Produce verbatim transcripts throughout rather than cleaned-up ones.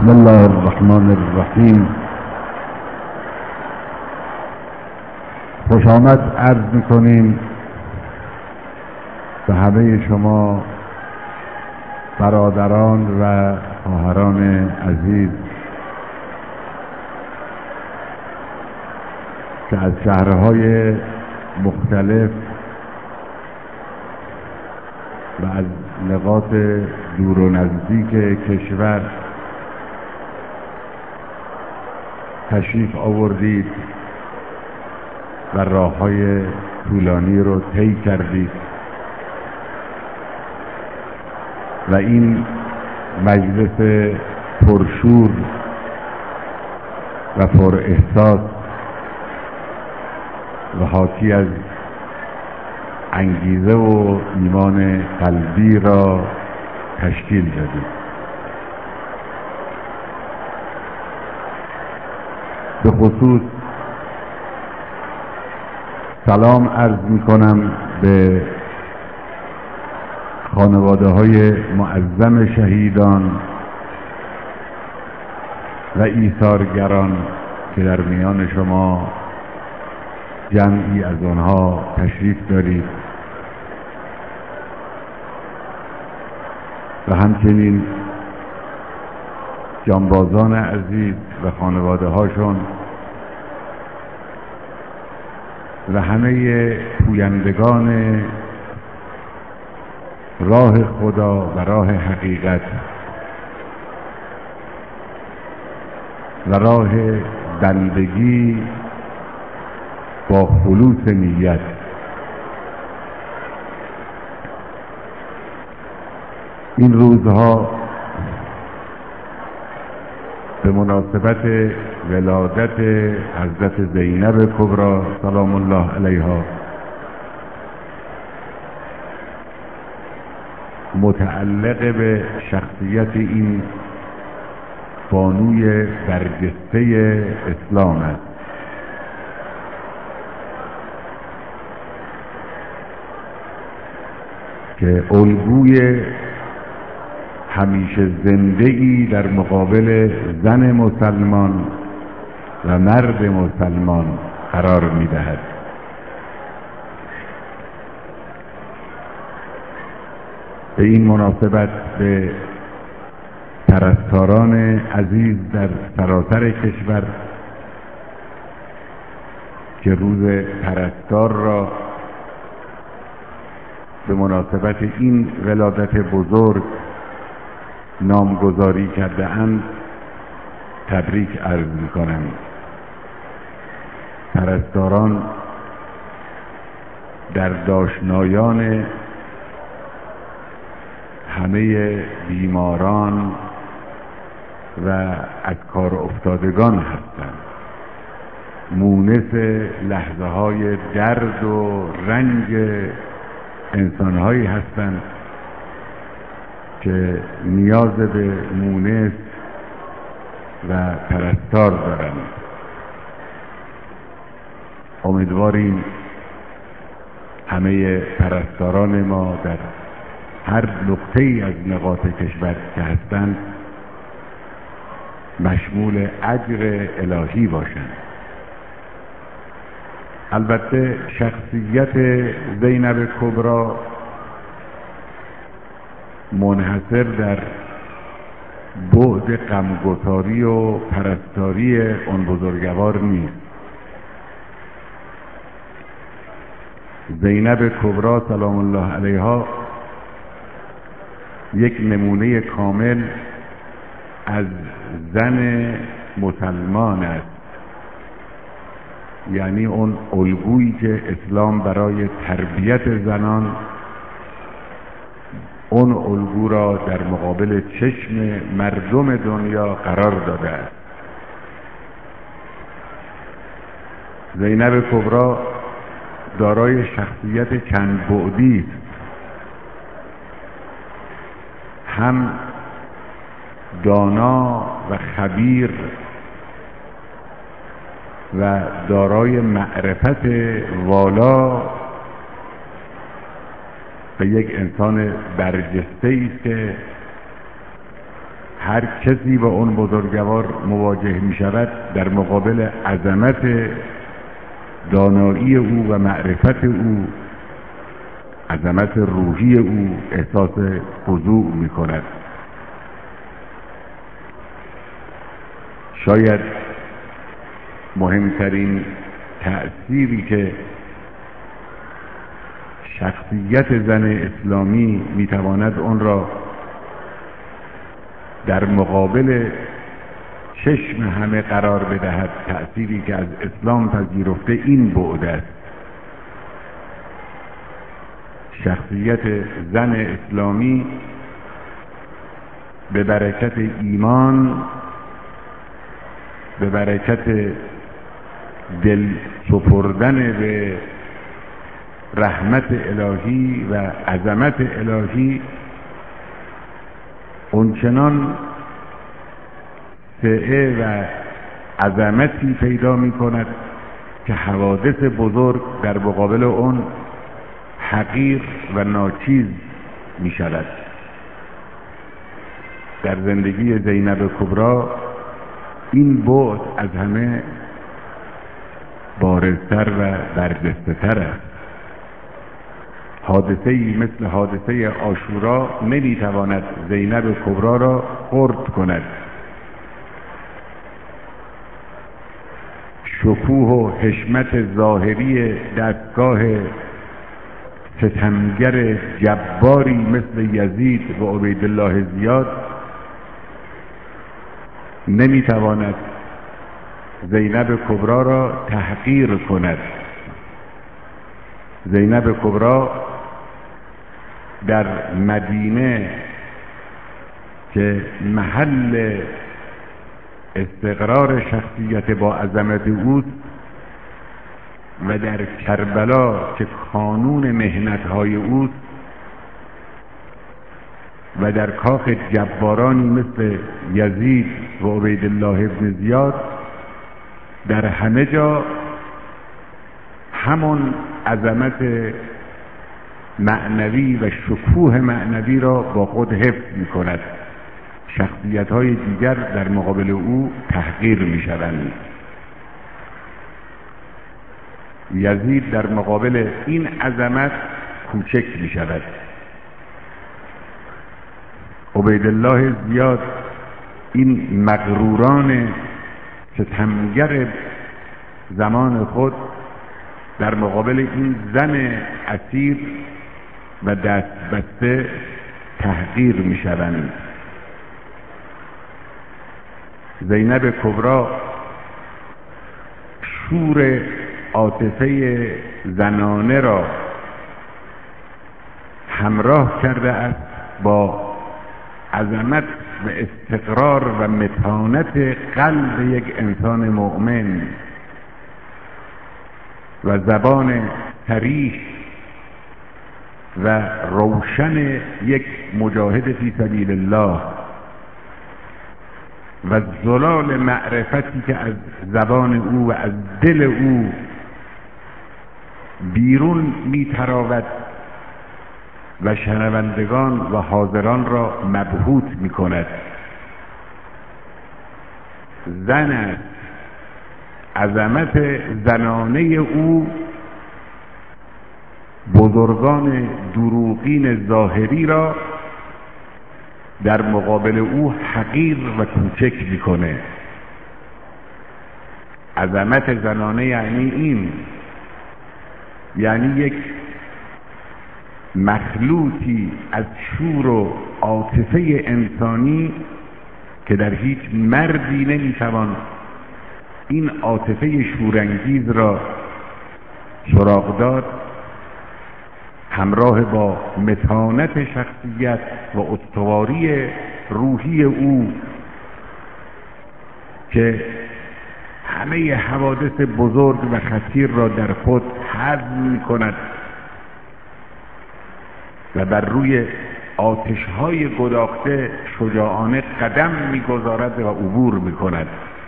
بسم الله الرحمن الرحیم. خوش آمد عرض میکنیم به همه شما برادران و خواهران عزیز که از شهرهای مختلف و از نقاط دور و نزدیک کشور تشریف آوردید و راه‌های طولانی رو طی کردید و این مجلس پرشور و پر احساس و حاکی از انگیزه و ایمان قلبی را تشکیل دادید. به خصوص سلام عرض می کنم به خانواده های معظم شهیدان و ایثارگران که در میان شما جمعی از آنها تشریف دارید و همچنین جانبازان عزیز و خانواده هاشون و همه پویندگان راه خدا و راه حقیقت و راه بندگی با خلوص نیت. این روزها به مناسبت ولادت حضرت زینب کبری سلام الله علیها متعلق به شخصیت این بانوی برجسته اسلام است که الگوی همیشه زنده‌ای در مقابل زن مسلمان و مرد مسلمان قرار می‌دهد. به این مناسبت به پرستاران عزیز در سراسر کشور که روز پرستار را به مناسبت این ولادت بزرگ نامگذاری کرده اند تبریک عرض می‌کنم. پرستاران در داشنایان همه بیماران و از کار افتادگان هستند. مونس لحظه های درد و رنج انسانهایی هستند که نیاز به مونس و پرستار دارند. امیدواریم همه پرستاران ما در هر نقطه‌ای از نقاط کشور که هستند مشمول اجر الهی باشند. البته شخصیت زینب کبری منحصر در بعد غمگساری و پرستاری آن بزرگوار نیست. زینب کبری سلام الله علیها یک نمونه کامل از زن مسلمان است، یعنی اون الگویی که اسلام برای تربیت زنان اون الگو را در مقابل چشم مردم دنیا قرار داده است. زینب کبری دارای شخصیت چند بعدی است. هم دانا و خبیر و دارای معرفت والا به یک انسان برجسته است که هر کسی با اون بزرگوار مواجه می شود در مقابل عظمت دانایی او و معرفت او، عظمت روحی او احساس خضوع می کند. شاید مهمترین تأثیری که شخصیت زن اسلامی میتواند اون را در مقابل چشم همه قرار بدهد، تأثیری که از اسلام پذیرفته، این بعد است. شخصیت زن اسلامی به برکت ایمان، به برکت دل سپردن به رحمت الهی و عظمت الهی، اونچنان سعه و عظمتی پیدا می کند که حوادث بزرگ در مقابل اون حقیر و ناچیز می شود. در زندگی زینب کبری این بعد از همه بارزتر و برجسته‌تر است. حادثه‌ای مثل حادثه عاشورا نمیتواند زینب کبری را خرد کند. شکوه و حشمت ظاهری دستگاه ستمگر جباری مثل یزید و عبیدالله زیاد نمیتواند زینب کبری را تحقیر کند. زینب کبری در مدینه که محل استقرار شخصیت با عظمت اوست و در کربلا که کانون مهنت‌های اوست و در کاخ جبارانی مثل یزید و عبیدالله ابن زیاد، در همه جا همون عظمت معنوی و شکوه معنوی را با خود حفظ می کند. شخصیت های دیگر در مقابل او تحقیر می شوند. یزید در مقابل این عظمت کوچک می شود. عبیدالله زیاد، این مغروران ستمگر زمان خود، در مقابل این زن اسیر و دست بسته تحقیر می شوند. زینب کبری شور عاطفه زنانه را همراه کرده است با عظمت و استقرار و متانت قلب یک انسان مؤمن و زبان صریح و روشن یک مجاهد فی سبیل الله و زلال معرفتی که از زبان او و از دل او بیرون میتراود و شنوندگان و حاضران را مبهوت می کند. زن است. عظمت زنانه او بزرگان دروغین ظاهری را در مقابل او حقیر و کوچک میکنه. عظمت زنانه یعنی این، یعنی یک مخلوطی از شور و عاطفه انسانی که در هیچ مردی نمیتوان این عاطفه شورانگیز را سراغ داد، همراه با متانت شخصیت و استواری روحی او که همه حوادث بزرگ و خطیر را در خود هضم می کند و بر روی آتش‌های گداخته شجاعانه قدم می‌گذارد و عبور می‌کند.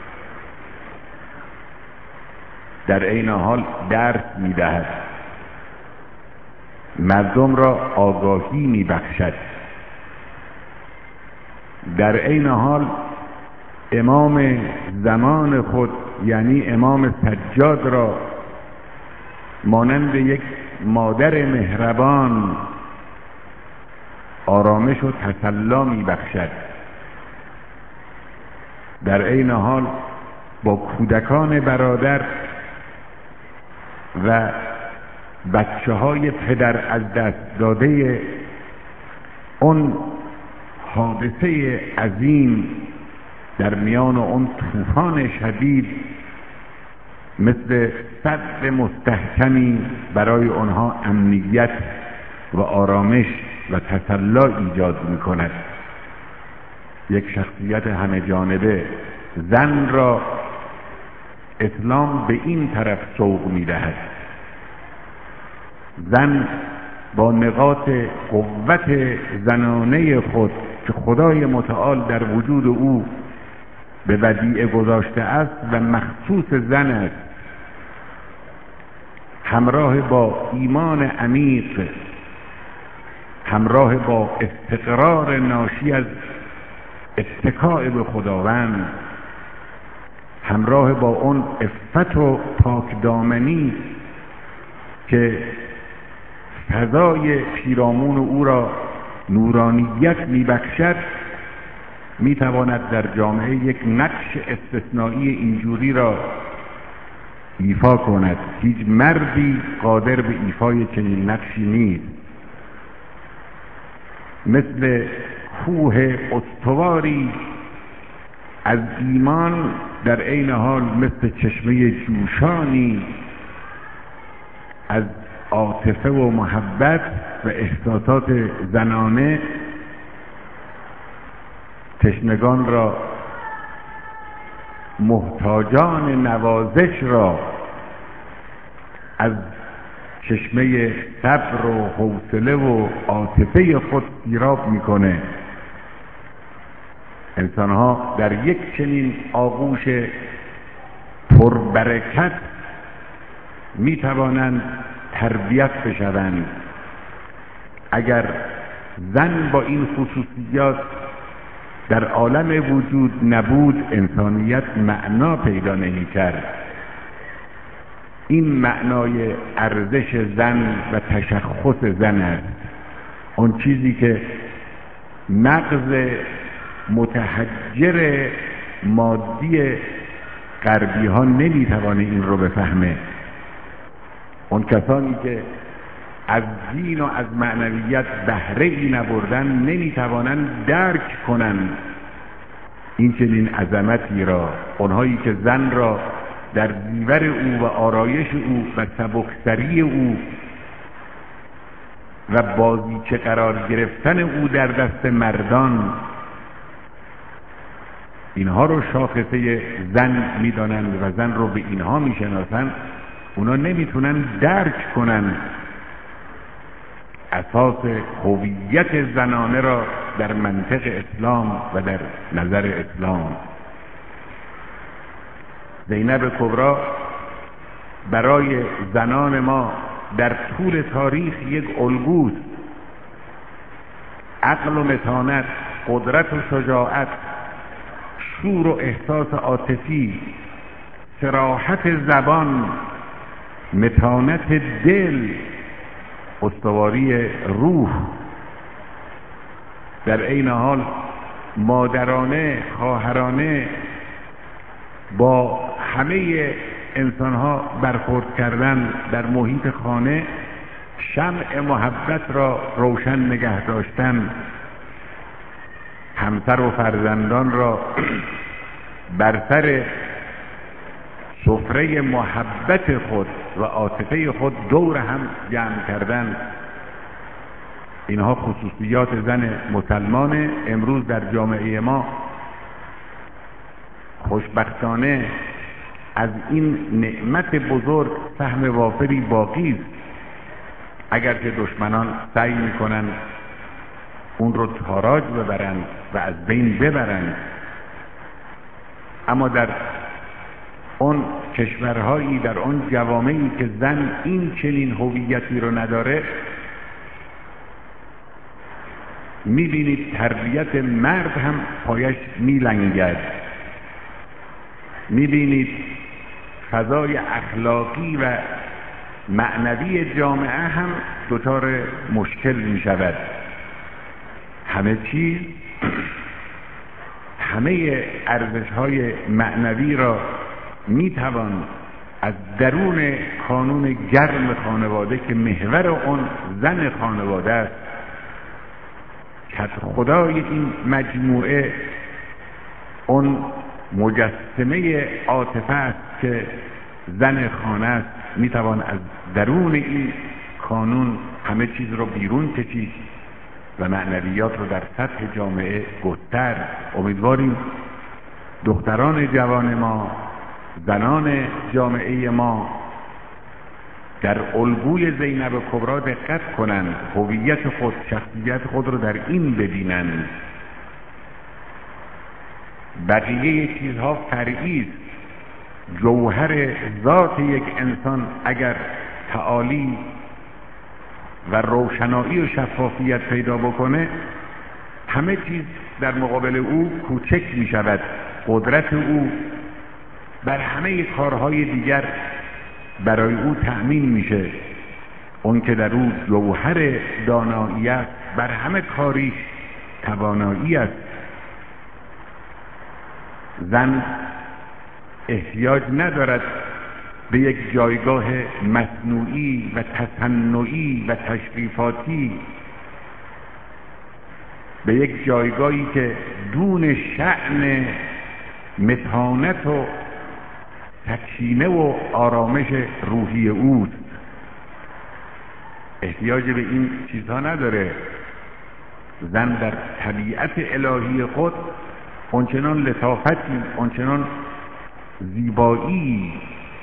در عین حال درس می‌دهد، مردم را آگاهی می‌بخشد. در عین حال امام زمان خود یعنی امام سجاد را مانند یک مادر مهربان آرامش و تسلی می‌بخشد. در عین حال با کودکان برادر و بچه های پدر از دست داده اون حادثه عظیم در میان اون طوفان شدید مثل سد مستحکمی برای آنها امنیت و آرامش و تسلی ایجاد می کند. یک شخصیت همه جانبه. زن را اسلام به این طرف سوق می دهد. زن با نقاط قوت زنانه خود که خدای متعال در وجود او به ودیعه گذاشته است و مخصوص زن است، همراه با ایمان عمیق، همراه با استقرار ناشی از اتکاء به خداوند، همراه با اون عفت و پاکدامنی که فضای پیرامون او را نورانیت میبخشد، میتواند در جامعه یک نقش استثنایی اینجوری را ایفا کند. هیچ مردی قادر به ایفای چنین نقشی نیست. مثل کوه استواری از ایمان در عین حال مثل چشمه جوشانی از عاطفه و محبت و احساسات زنانه تشنگان را، محتاجان نوازش را از چشمه صبر و حوصله و عاطفه خود سیراب میکنه. انسانها در یک چنین آغوش پربرکت میتوانند تربیت بشوند. اگر زن با این خصوصیات در عالم وجود نبود، انسانیت معنا پیدا نمی کرد. این معنای ارزش زن و تشخص زن است. اون چیزی که مغز متحجر مادی غربی ها نمی توانه این رو بفهمه. اون کسانی که از دین و از معنویت بهره ای نبردن نمی توانند درک کنند این چنین عظمتی را. اونهایی که زن را در زیور او و آرایش او و سبکسری او و بازیچه قرار گرفتن او در دست مردان، اینها رو شاخصه زن میدانند و زن رو به اینها میشناسند، اونا نمیتونن درک کنن اساس هویت زنانه را در منطق اسلام و در نظر اسلام. زینب کبری برای زنان ما در طول تاریخ یک الگوست. عقل و متانت، قدرت و شجاعت، شور و احساس عاطفی، صراحت زبان، متانت دل، استواری روح، در عین حال مادرانه، خواهرانه با همه انسانها برخورد کردن در محیط خانه، شمع محبت را روشن نگه داشتن، همسر و فرزندان را بر سر سفره محبت خود و عاطفه خود دور هم جمع کردن. اینها خصوصیات زن مسلمان. امروز در جامعه ما خوشبختانه از این نعمت بزرگ سهم وافری باقی است، اگرچه دشمنان سعی میکنند اون رو تاراج ببرند و از بین ببرند، اما در اون کشورهایی، در اون جوامعی که زن این چنین هویتی رو نداره، میبینید تربیت مرد هم پایش میلنگد، میبینید فضای اخلاقی و معنوی جامعه هم دچار مشکل میشود. همه چیز همه ارزش‌های معنوی را میتوان از درون کانون گرم خانواده که محور اون زن خانواده است، که خدای این مجموعه اون مجسمه عاطفه است که زن خانه است، میتوان از درون این کانون همه چیز رو بیرون کشید و معنویات رو در سطح جامعه گسترد. امیدواریم دختران جوان ما، زنان جامعه ما در الگوی زینب کبری دقت کنند، هویت خود، شخصیت خود رو در این ببینند. بقیه چیزها فرعی است. جوهر ذات یک انسان اگر تعالی و روشنایی و شفافیت پیدا بکنه، همه چیز در مقابل او کوچک می شود. قدرت او بر همه کارهای دیگر برای او تأمین میشه. اون که در او جوهر دانایی است، بر همه کاریش توانایی است. زن احتیاج ندارد به یک جایگاه مصنوعی و تصنعی و تشریفاتی، به یک جایگاهی که دون شأن متانت و سکینه و آرامش روحی اوست. احتیاج به این چیزها نداره. زن در طبیعت الهی خود اونچنان لطافتی، اونچنان زیبایی،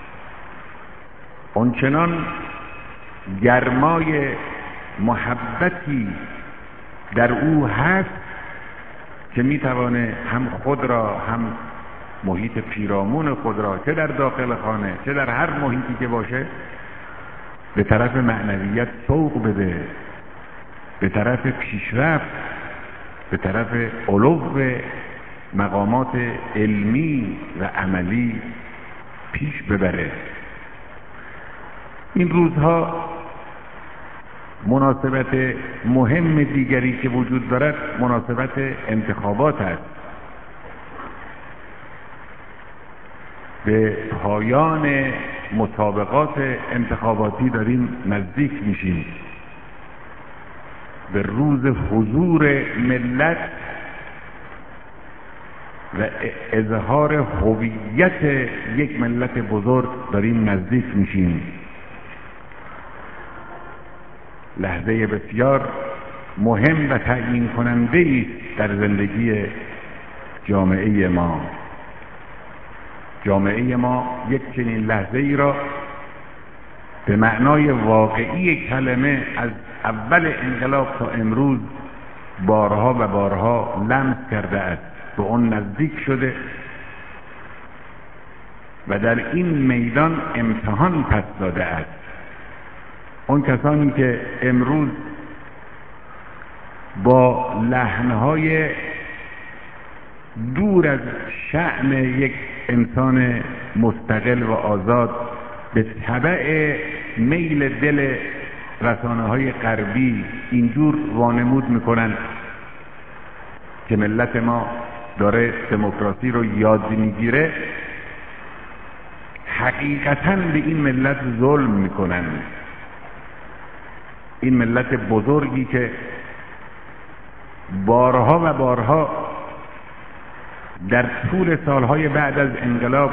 اونچنان گرمای محبتی در او هست که میتوانه هم خود را، هم محیط پیرامون خود را، چه در داخل خانه چه در هر محیطی که باشه، به طرف معنویت سوق بده، به طرف پیشرفت، به طرف علو مقامات علمی و عملی پیش ببره. این روزها مناسبت مهم دیگری که وجود دارد مناسبت انتخابات است. به پایان مسابقات انتخاباتی داریم نزدیک میشیم، به روز حضور ملت و اظهار هویت یک ملت بزرگ داریم نزدیک میشیم. لحظه بسیار مهم و تعیین کننده است در زندگی جامعه ما. جامعه ما یک چنین لحظه ای را به معنای واقعی کلمه از اول انقلاب تا امروز بارها و بارها لمس کرده است، به اون نزدیک شده و در این میدان امتحان پس داده است. اون کسانی که امروز با لحنهای دور از شأن یک انسان مستقل و آزاد به تبع میل دل رسانه‌های غربی اینجور وانمود میکنن که ملت ما داره دموکراسی رو یاد میگیره، حقیقتاً به این ملت ظلم میکنن. این ملت بزرگی که بارها و بارها در طول سالهای بعد از انقلاب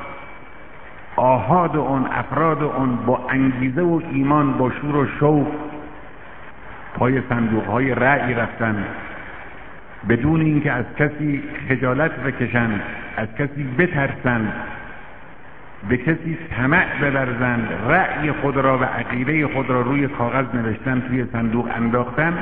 آحاد اون، افراد اون با انگیزه و ایمان، با شور و شوق پای صندوقهای رأی رفتن، بدون اینکه از کسی خجالت بکشند، از کسی بترسند، به کسی طمع بورزند، رأی خود را و عقیده خود را روی کاغذ نوشتن، توی صندوق انداختن.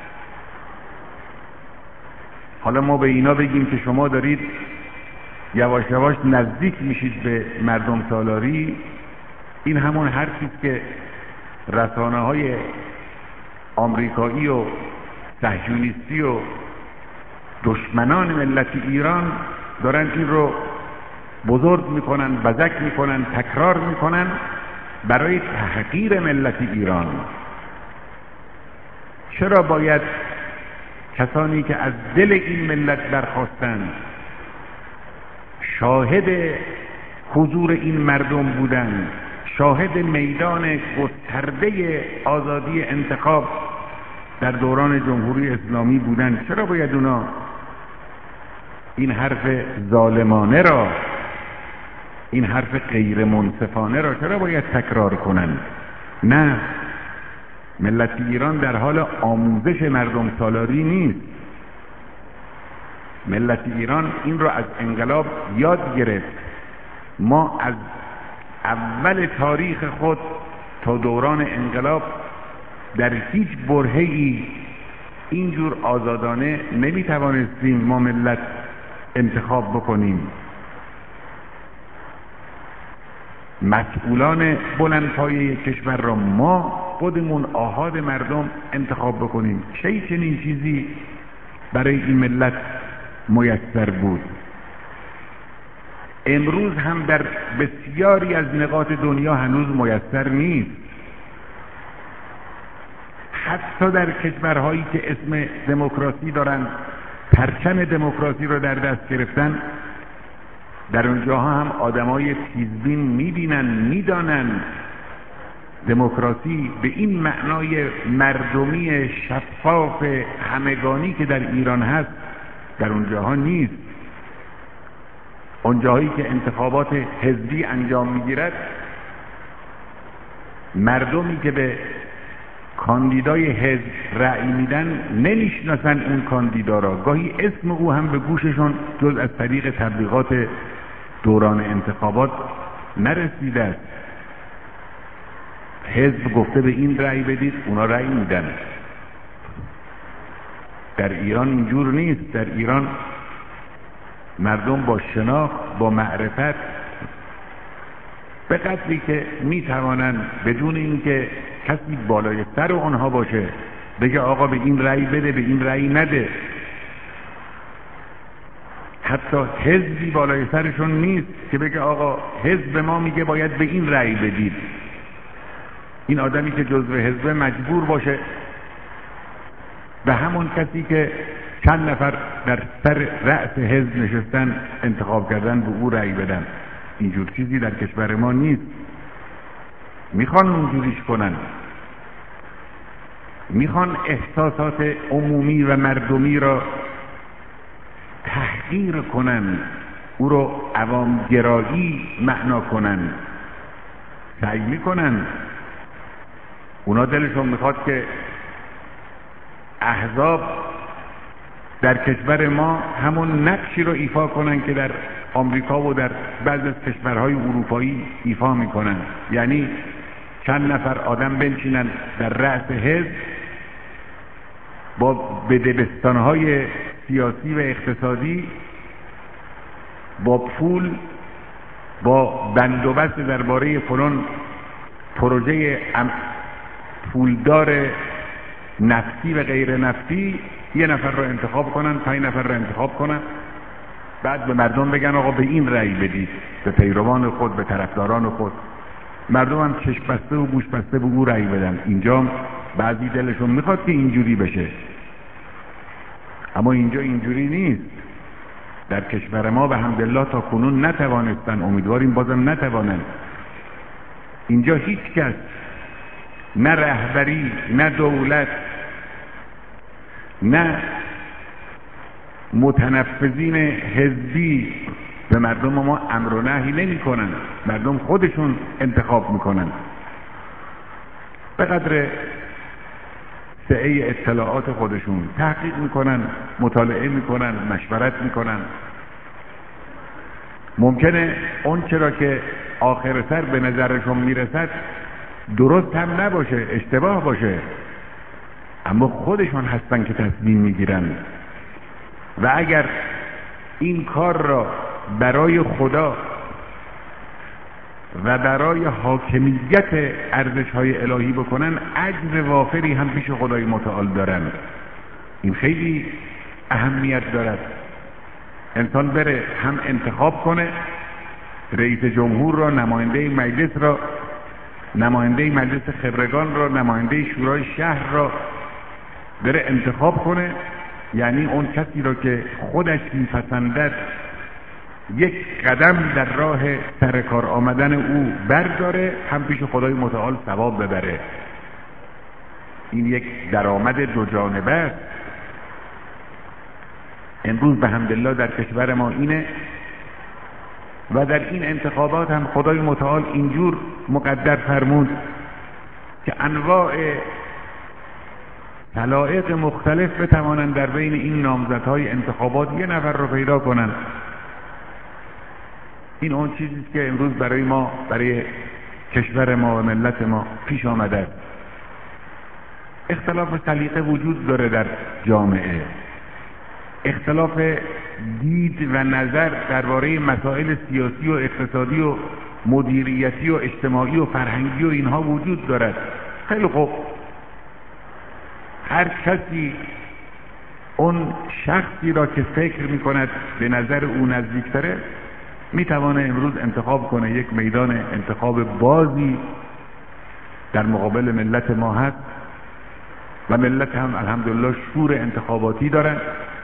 حالا ما به اینا بگیم که شما دارید یواش یواش نزدیک میشید به مردم سالاری، این همون حرفی است که رسانه‌های آمریکایی و صهیونیستی و دشمنان ملت ایران دارن این رو بزرگ میکنن، بزک میکنن، تکرار میکنن برای تحقیر ملت ایران. چرا باید کسانی که از دل این ملت برخاستند، شاهد حضور این مردم بودند، شاهد میدان گسترده آزادی انتخاب در دوران جمهوری اسلامی بودند، چرا باید اونا این حرف ظالمانه را، این حرف غیر منصفانه را چرا باید تکرار کنند؟ نه، ملت ایران در حال آموزش مردم سالاری نیست. ملت ایران این را از انقلاب یاد گرفت. ما از اول تاریخ خود تا دوران انقلاب در هیچ برهه‌ای اینجور آزادانه نمیتوانستیم ما ملت انتخاب بکنیم. مسئولان بلندپایه کشور را ما خودمون آحاد مردم انتخاب بکنیم. چه چنین چیزی برای این ملت میسر بود؟ امروز هم در بسیاری از نقاط دنیا هنوز میسر نیست. حتی در کشورهایی که اسم دموکراسی دارن، پرچم دموکراسی رو در دست گرفتن، در اونجاها هم آدمای تیزبین میبینن، میدانن دموکراسی به این معنای مردمی شفاف همگانی که در ایران هست در اونجاها نیست. اونجاهایی که انتخابات حزبی انجام میگیرد، مردمی که به کاندیدای حزب رأی میدن نمیشناسن اون کاندیدا را، گاهی اسم او هم به گوششون جز از طریق تبلیغات دوران انتخابات نرسیده است. حزب گفته به این رأی بدید، اونا رأی میدن. در ایران اینجور نیست. در ایران مردم با شناخت، با معرفت، به قدری که میتوانند بدون اینکه کسی بالای سر آنها باشه بگه آقا به این رأی بده، به این رأی نده، حتی حزبی بالای سرشون نیست که بگه آقا حزب ما میگه باید به این رأی بدید. این آدمی که جزو حزب مجبور باشه به همون کسی که چند نفر در سر رأس حزب نشستن انتخاب کردن به او رأی بدن. اینجور چیزی در کشور ما نیست. میخوان اونجوریش کنن، میخوان احساسات عمومی و مردمی را تحقیر کنن، او رو عوامگرایی معنا کنن. سعی میکنن. اونا دلشون میخواد که احزاب در کشور ما همون نقشی رو ایفا کنن که در آمریکا و در بعضی از کشورهای اروپایی ایفا میکنن. یعنی چند نفر آدم بنشینن در رأس حزب، با بدبستانهای سیاسی و اقتصادی، با پول، با بندوبست درباره فلان پروژه پولدار نفتی و غیر نفتی، یه نفر رو انتخاب کنن، پنج نفر رو انتخاب کنن، بعد به مردم بگن آقا به این رأی بدید، به پیروان خود، به طرفداران خود. مردم هم چشم بسته و گوش بسته به او رأی بدن. اینجا بعضی دلشون میخواد که اینجوری بشه، اما اینجا اینجوری نیست. در کشور ما به حمدالله تا کنون نتوانستن، امیدواریم بازم نتوانن. اینجا هیچ کس، نه رهبری، نه دولت، نه متنفذین حزبی به مردم ما امر و نهی نمی کنن. مردم خودشون انتخاب میکنن. به قدر سعه اطلاعات خودشون تحقیق میکنن، مطالعه میکنن، مشورت میکنن. ممکنه اون چرا که آخر سر به نظرشون میرسد درست هم نباشه، اشتباه باشه، اما خودشون هستن که تصمیم میگیرن. و اگر این کار را برای خدا و برای حاکمیت ارزش‌های الهی بکنن، اجر وافری هم پیش خدای متعال دارن. این خیلی اهمیت دارد. انسان بره هم انتخاب کنه رئیس جمهور را، نماینده مجلس را، نماینده مجلس خبرگان را، نماینده شورای شهر را بره انتخاب کنه، یعنی اون کسی را که خودش میپسندد یک قدم در راه سر کار آمدن او برداره، هم پیش خدای متعال ثواب ببره. این یک درآمد دو جانبه است. امروز به حمدالله در کشور ما اینه و در این انتخابات هم خدای متعال اینجور مقدر فرمود که انواع طلایق مختلف بتوانند در بین این نامزدهای انتخابات یه نفر رو پیدا کنند. این اون چیزی که امروز برای ما، برای کشور ما و ملت ما پیش آمده است. اختلاف سلیقه وجود داره در جامعه، اختلاف دید و نظر درباره مسائل سیاسی و اقتصادی و مدیریتی و اجتماعی و فرهنگی و اینها وجود دارد. خیلی خوب، هر کسی اون شخصی را که فکر می کند به نظر او نزدیکتره می توانه امروز انتخاب کنه. یک میدان انتخاب بازی در مقابل ملت ما هست و ملت هم الحمدلله شور انتخاباتی دارن،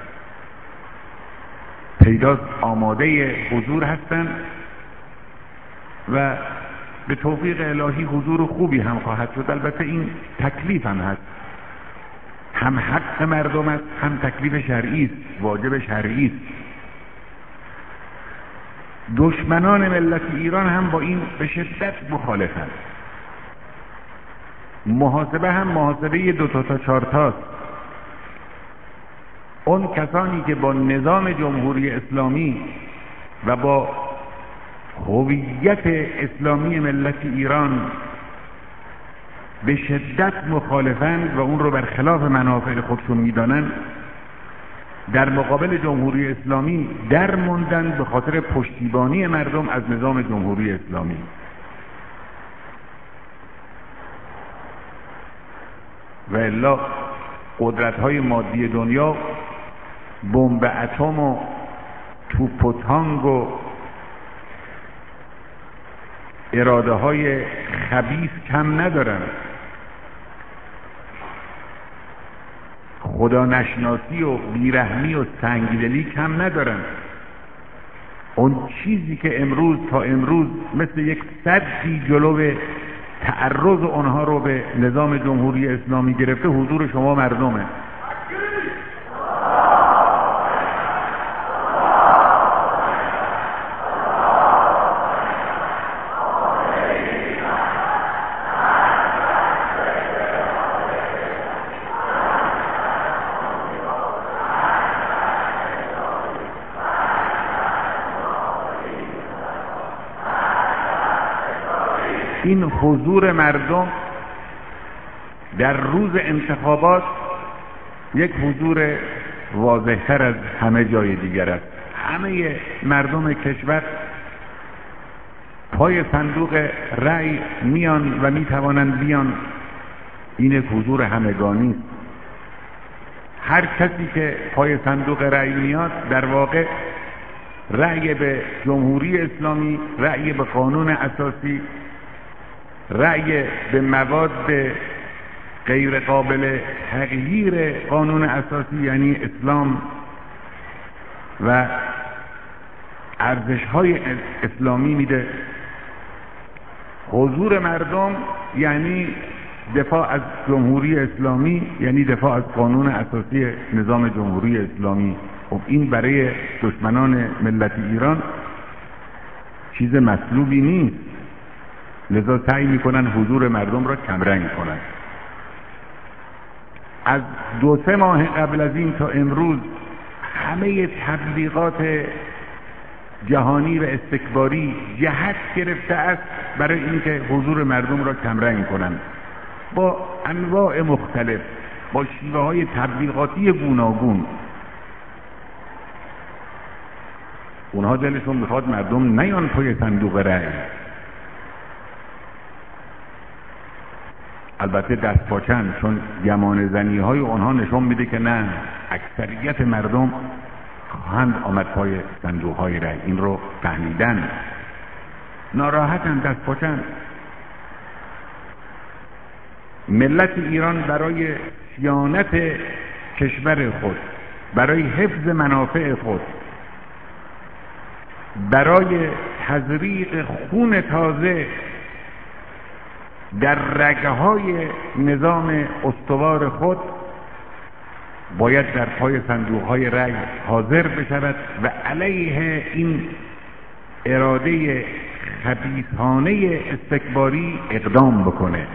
پیداست آماده حضور هستند و به توفیق الهی حضور خوبی هم خواهد شد. البته این تکلیف هم هست، هم حق مردم است، هم تکلیف شرعی است، واجب شرعی است. دشمنان ملت ایران هم با این به شدت مخالفند. محاسبه هم محاسبه دو تا تا چهار تاست. اون کسانی که با نظام جمهوری اسلامی و با هویت اسلامی ملت ایران به شدت مخالفند و اون رو برخلاف منافع خودشون میدانند، در مقابل جمهوری اسلامی در موندن به خاطر پشتیبانی مردم از نظام جمهوری اسلامی. و الا قدرت‌های مادی دنیا بمب اتم و توپ و تانگ و اراده های خبیث کم ندارن، خدا نشناسی و بیرحمی و سنگدلی کم ندارن. اون چیزی که امروز تا امروز مثل یک سدی جلو تعرض اونها رو به نظام جمهوری اسلامی گرفته، حضور شما مردمه. این حضور مردم در روز انتخابات یک حضور واضح‌تر از همه جای دیگر است. همه مردم کشور پای صندوق رأی میان و میتوانند بیان. این یک حضور همگانی است. هر کسی که پای صندوق رأی میاد در واقع رأی به جمهوری اسلامی، رأی به قانون اساسی، رأی به مواد غیر قابل تغییر قانون اساسی یعنی اسلام و ارزش‌های اسلامی میده. حضور مردم یعنی دفاع از جمهوری اسلامی، یعنی دفاع از قانون اساسی نظام جمهوری اسلامی. خب این برای دشمنان ملت ایران چیز مطلوبی نیست، لذا سعی میکنن حضور مردم را کمرنگ کنن. از دو سه ماه قبل از این تا امروز همه تبلیغات جهانی و استکباری جهت گرفته است برای اینکه حضور مردم را کمرنگ کنند، با انواع مختلف، با شیوه های تبلیغاتی گوناگون. اونها دلشون میخواد مردم نیان پای صندوق رأی. البته دست پاچن، چون گمان زنی های اونها نشون میده که نه، اکثریت مردم خواهند آمد پای صندوق های رای. این رو فهمیدن، ناراحتن، دست پاچن. ملت ایران برای صیانت کشور خود، برای حفظ منافع خود، برای تزریق خون تازه در رگهای نظام استوار خود، باید در پای صندوقهای رای حاضر بشود و علیه این اراده خبیثانه استکباری اقدام بکنه.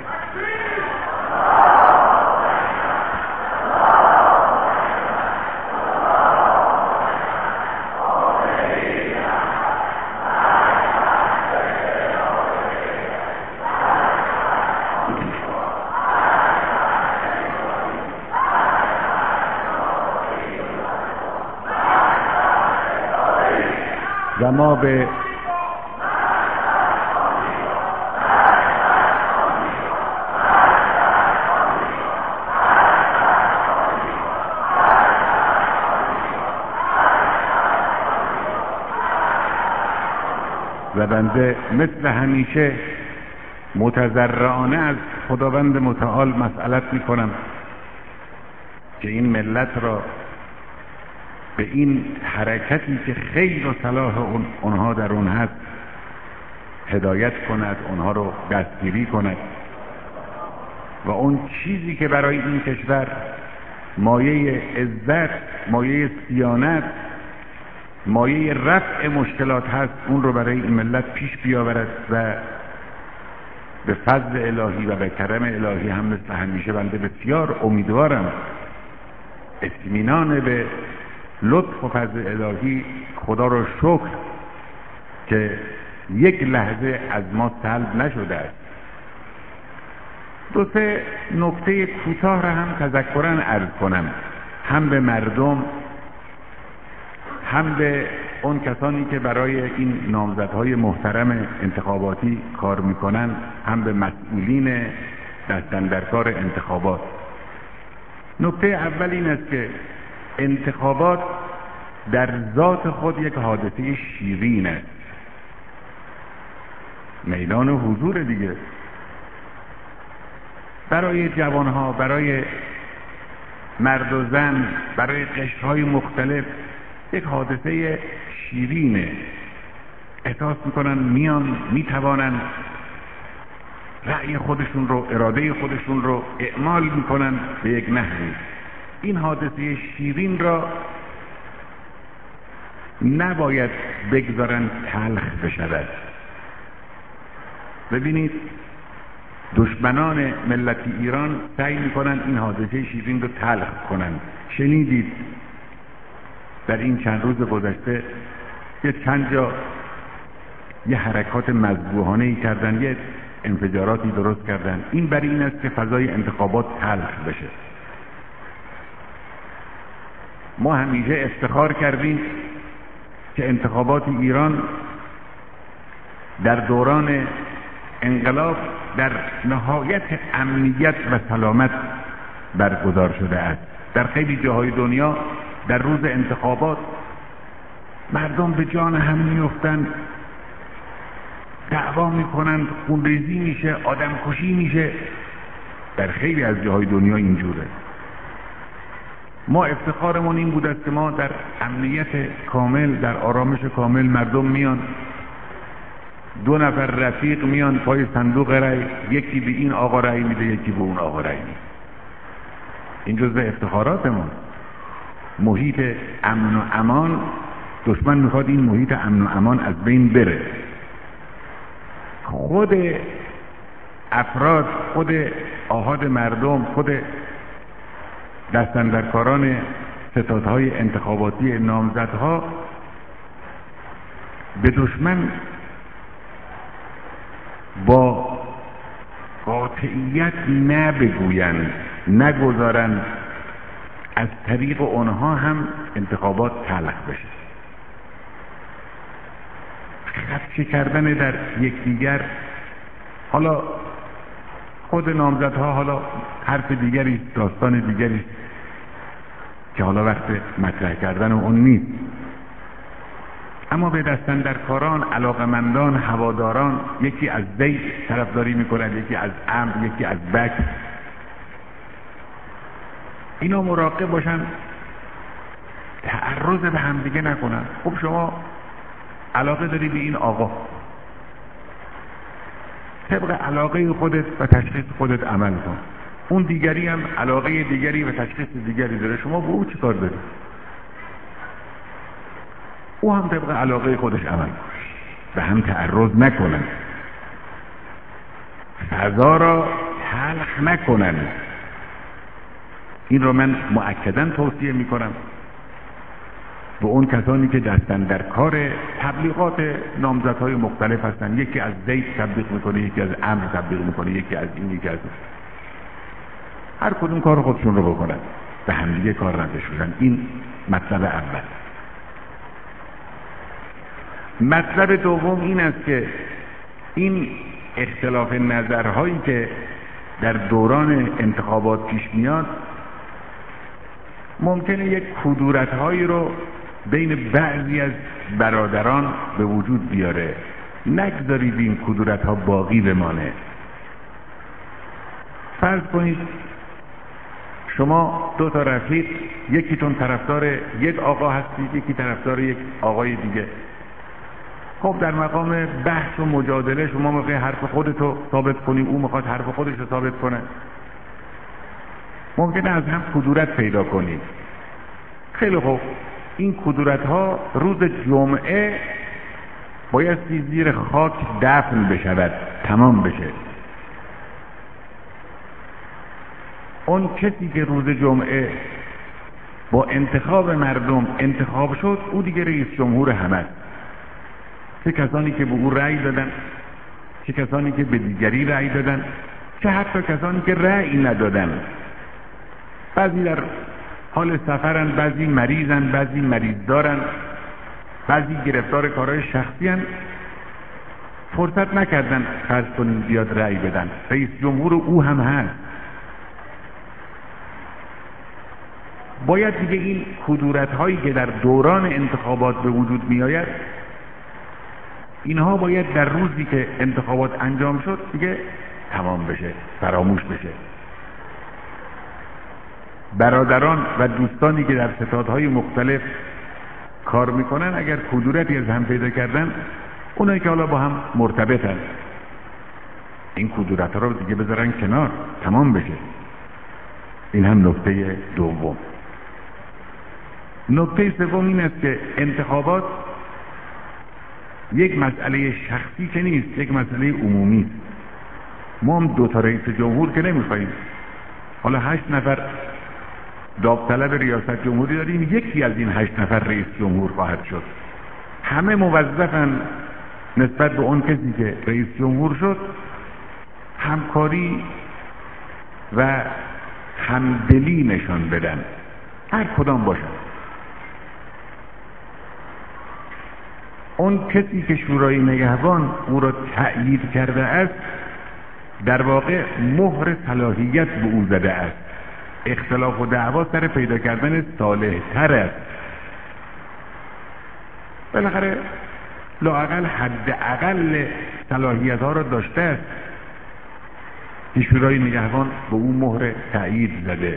و ما به و بنده مثل همیشه متضرعانه از خداوند متعال مسئلت می کنم که این ملت را به این حرکتی که خیر و صلاح اون اونها در اون هست هدایت کند، اونها رو دستگیری کند و اون چیزی که برای این کشور مایه عزت، مایه صیانت، مایه رفع مشکلات هست، اون رو برای این ملت پیش بیاورد و به فضل الهی و به کرم الهی هم مثل همیشه بنده بسیار امیدوارم اطمینان به لطف و فضل الهی، خدا رو شکر که یک لحظه از ما سلب نشده است. دو سه نکته کوتاه را هم تذکراً عرض کنم، هم به مردم، هم به اون کسانی که برای این نامزدهای محترم انتخاباتی کار میکنن، هم به مسئولین دستن در کار انتخابات. نکته اول این است که انتخابات در ذات خود یک حادثه شیرین است، میدان حضور دیگه، برای جوانها، برای مرد و زن، برای قشرهای مختلف یک حادثه شیرینه. احساس میکنن میان میتوانن رأی خودشون رو، اراده خودشون رو اعمال میکنن به یک نحوی. این حادثه شیرین را نباید بگذارن تلخ بشود. ببینید دشمنان ملت ایران سعی میکنن این حادثه شیرین رو تلخ کنن. شنیدید در این چند روز گذشته یه چند جا یه حرکات مذبوحانه‌ای کردن، یه انفجاراتی درست کردن. این برای این است که فضای انتخابات تلخ بشه. ما همیشه افتخار کردیم که انتخابات ایران در دوران انقلاب در نهایت امنیت و سلامت برگزار شده است. در خیلی جاهای دنیا در روز انتخابات مردم به جان هم میافتند، دعوا میکنند، خونریزی میشه، آدم کشی میشه. در خیلی از جاهای دنیا اینجوره. ما افتخارمون این بود است که ما در امنیت کامل، در آرامش کامل، مردم میان، دو نفر رفیق میان پای صندوق رای، یکی به این آقا رای میده، یکی به اون آقا رای میده. این جزء افتخاراتمون. محیط امن و امان، دشمن میخواد این محیط امن و امان از بین بره. خود افراد، خود آحاد مردم، خود دستاندرکاران ستادهای انتخاباتی نامزدها به دشمن با قاطعیت نبگویند، نگذارند از طریق اونها هم انتخابات تلخ بشه. خدشه کردن در یکدیگر، حالا خود نامزدها حالا حرف دیگری، داستان دیگری که حالا وقت مطرح کردن اون نیست. اما به دستن در کاران، علاقمندان، هواداران، یکی از زید طرفداری میکنند، یکی از عمرو، یکی از بکر. اینا مراقب باشن تعرض به همدیگه نکنن. خب شما علاقه داری به این آقا، طبق علاقه خودت و تشخیص خودت عمل کن. اون دیگری هم علاقه دیگری و تشخیص دیگری داره، شما با او چی کار داری؟ او هم طبق علاقه خودش عمل کن. به هم تعرض نکنن، فضا را تلخ نکنن. این رو من مؤکداً توصیه میکنم به اون کسانی که دستن در کار تبلیغات نامزدهای مختلف هستن. یکی از زید تبلیغ میکنه، یکی از عمرو تبلیغ میکنه، یکی از این، یکی از این. هر کدوم کار خودشون رو بکنن، به همدیگه کار نداشتن. این مطلب اول. مطلب دوم این است که این اختلاف نظرهایی که در دوران انتخابات پیش میاد ممکنه یک کدورت‌هایی رو بین بعضی از برادران به وجود بیاره. نگذارید این کدورت‌ها باقی بمانه. فرض کنید شما دو تا رفیق، یکیتون طرفدار یک آقا هستید، یکی طرفدار یک آقای دیگه. خب در مقام بحث و مجادله شما میخوای حرف خودتو ثابت کنی، او میخواد حرف خودش رو ثابت کنه. ممکنه از هم کدورت پیدا کنید. خیلی خوب، این کدورت ها روز جمعه بایستی زیر خاک دفن بشود، تمام بشه. اون کسی که روز جمعه با انتخاب مردم انتخاب شد، او دیگه رئیس جمهور همه است. چه کسانی که به او رأی دادن، چه کسانی که به دیگری رأی دادن، چه حتی کسانی که رأی ندادن. بعضی در حال سفرن، بعضی مریضن، بعضی مریض دارن، بعضی گرفتار کارهای شخصی هن. فرصت نکردن فرض کنیم بیاد رأی بدن. رئیس جمهور او هم هست. باید دیگه این کدورت هایی که در دوران انتخابات به وجود می آید، اینها باید در روزی که انتخابات انجام شد دیگه تمام بشه، فراموش بشه. برادران و دوستانی که در ستادهای مختلف کار میکنن اگر کدورتی از هم پیدا کردن، اونایی که حالا با هم مرتبطن، این کدورت ها رو دیگه بذارن کنار، تمام بشه. این هم نکته دوم. نکته سوم این است که انتخابات یک مسئله شخصی که نیست، یک مسئله عمومی است. ما هم دو تا رئیس جمهور که نمیخوایم. حالا هشت نفر داوطلب ریاست جمهوری داریم، یکی از این هشت نفر رئیس جمهور خواهد شد. همه موظفن نسبت به اون کسی که رئیس جمهور شد همکاری و همدلی نشان بدن، هر کدام باشن. اون کسی که شورای نگهبان او را تأیید کرده است در واقع مهر صلاحیت به او زده است. اختلاف و دعوا سر پیدا کردن صالح تر است. بالاخره لااقل حد اقل صلاحیت ها را داشته است که شورای نگهبان به او مهر تأیید زده.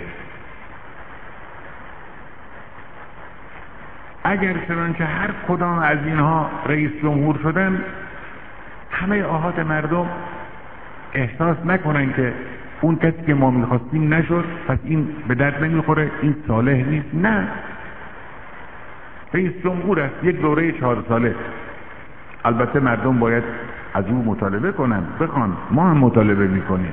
اگر چنانچه هر کدام از اینها رئیس جمهور شدن، همه آحاد مردم احساس نکنن که اون کسی که ما میخواستیم نشد، پس این به درد نمیخوره، این صالح نیست. نه، رئیس جمهور است، یک دوره چهار ساله. البته مردم باید از او مطالبه کنن، بخوان، ما هم مطالبه میکنیم.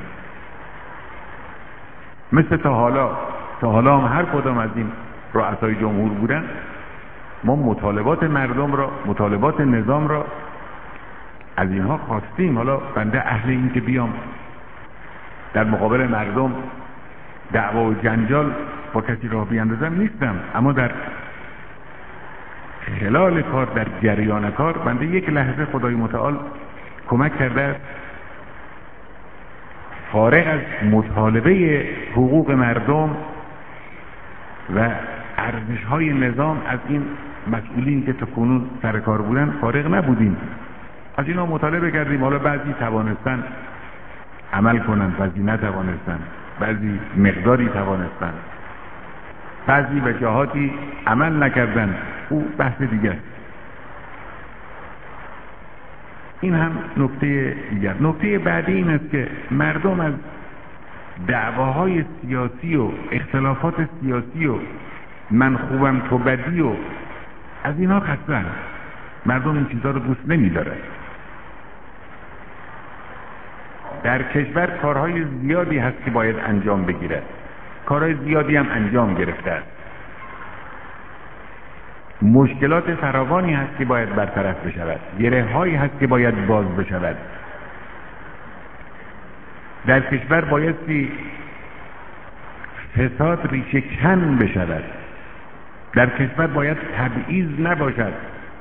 مثل تا حالا تا حالا هم هر کدام از این رؤسای جمهور بودن، ما مطالبات مردم را، مطالبات نظام را از اینها خواستیم. حالا بنده اهل این که بیام در مقابل مردم دعوا و جنجال با کسی راه بیاندازم نیستم، اما در خلال کار، در جریان کار، بنده یک لحظه خدای متعال کمک کرده است فارغ از مطالبه حقوق مردم و ارزش‌های نظام از این مسئولین که تا کنون سر کار بودن فارغ نبودیم. از اینا مطالبه کردیم. حالا بعضی توانستن عمل کنن، بعضی نتوانستن، بعضی مقداری توانستن، بعضی به جهاتی عمل نکردن، او بحث دیگه است. این هم نکته دیگر. نکته بعدی این است که مردم از دعواهای سیاسی و اختلافات سیاسی و من خوبم تو بدی و از اینها خستن. مردم این چیزها رو دوست نمی‌دارن. در کشور کارهای زیادی هست که باید انجام بگیرد. کارهای زیادی هم انجام گرفته است. مشکلات فراوانی هست که باید برطرف بشود. گره‌هایی هست که باید باز بشود. در کشور بایستی فساد ریشه کن بشود. در کشور باید تبعیض نباشد.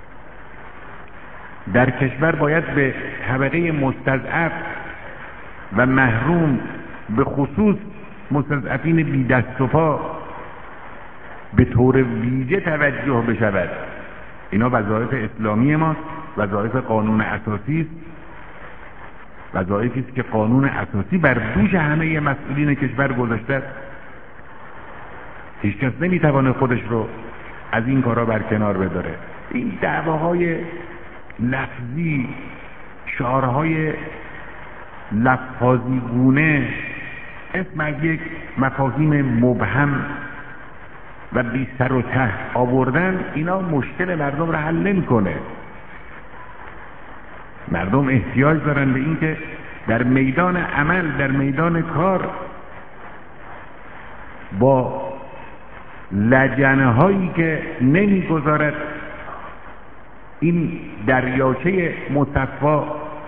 در کشور باید به طبقه مستضعف و محروم، به خصوص مستضعفین بی دست و پا، به طور ویژه توجه بشود. اینا وظایف اسلامی ماست، وظایف قانون اساسی است، وظایفی است که قانون اساسی بر دوش همه مسئولین کشور گذاشته. هیچ کس نمیتونه خودش رو از این کارا برکنار بداره. این دعواهای لفظی، شعارهای لفاظی گونه اسم از یک مفاهیم مبهم و بی سر و ته آوردن، اینا مشکل مردم را حل نمی‌کنه. مردم احتیاج دارن به این که در میدان عمل، در میدان کار، با لجنه هایی که نمیگذارد این دریاچه مصفا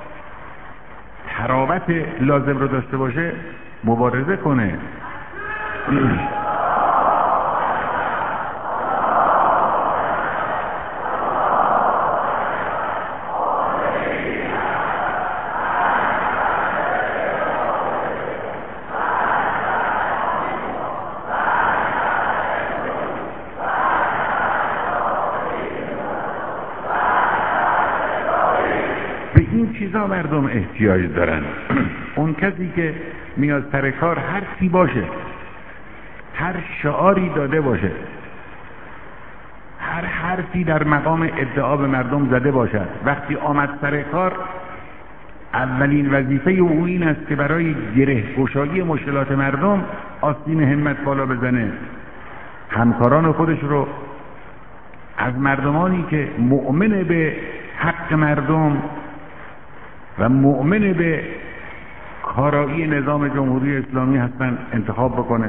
تراوت لازم رو داشته باشه مبارزه کنه. این چیزا مردم احتیاج دارن. اون کسی که میاد سر کار هر چی باشه، هر شعاری داده باشه، هر حرفی در مقام ادعا به مردم زده باشد، وقتی آمد سر کار اولین وظیفه او این است که برای گره گشایی مشکلات مردم آستین همت بالا بزنه، همکاران خودش رو از مردمانی که مؤمن به حق مردم و مؤمن به کارایی نظام جمهوری اسلامی هستن انتخاب بکنه،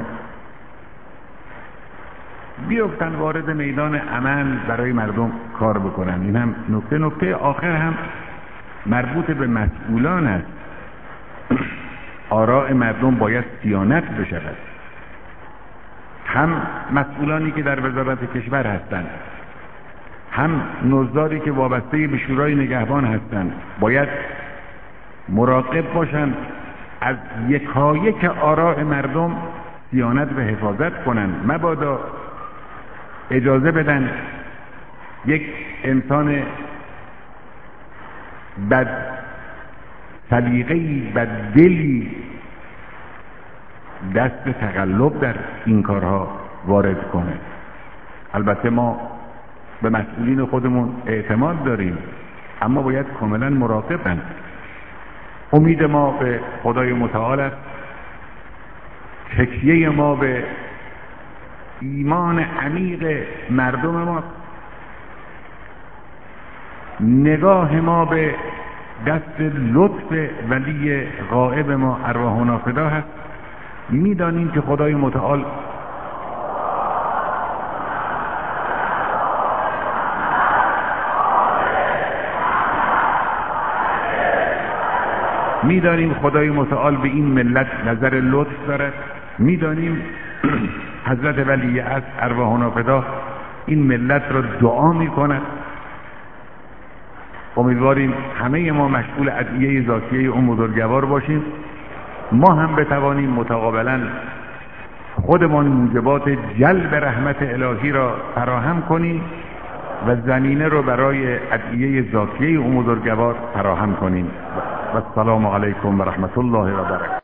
بیفتن وارد میدان عمل برای مردم کار بکنن. این هم نکته نکته آخر هم مربوط به مسئولان است. آراء مردم باید صیانت بشود. هم مسئولانی که در وزارت کشور هستند، هم نوزداری که وابسته به شورای نگهبان هستند، باید مراقب باشند از یکایک آراء مردم صیانت و حفاظت کنند. مبادا اجازه بدن یک انسان بد سلیقه‌ای، بد دلی دست تقلب در این کارها وارد کنه. البته ما به مسئولین خودمون اعتماد داریم، اما باید کاملا مراقبن. امید ما به خدای متعال است، تکیه ما به ایمان عمیق مردم ماست، نگاه ما به دست لطف ولی غائب ما ارواحنا فدا هست. میدانیم که خدای متعال میدانیم خدای متعال به این ملت نظر لطف دارد. میدانیم حضرت ولی از ارواحنا فدا این ملت را دعا میکند. امیدواریم همه ما مشغول ادعیه ذاتیه اون بزرگوار باشیم ما هم بتوانیم متقابلا خودمان موجبات جلب رحمت الهی را فراهم کنیم و زمینه رو برای ادعیه ذاتیه او بزرگوار فراهم کنیم. و السلام علیکم و رحمت الله و برکاته.